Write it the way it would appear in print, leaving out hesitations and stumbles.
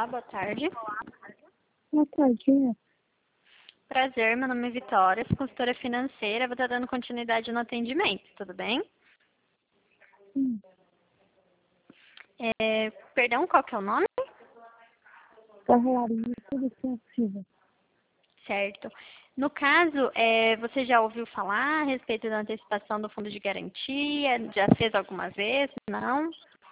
Olá, boa tarde. Boa tarde. Prazer, meu nome é Vitória, sou consultora financeira, vou estar dando continuidade no atendimento, tudo bem? Sim. Perdão, qual que é o nome? Carrolaria, tudo que é possível. Certo. No caso, você já ouviu falar a respeito da antecipação do fundo de garantia? Já fez alguma vez? Não?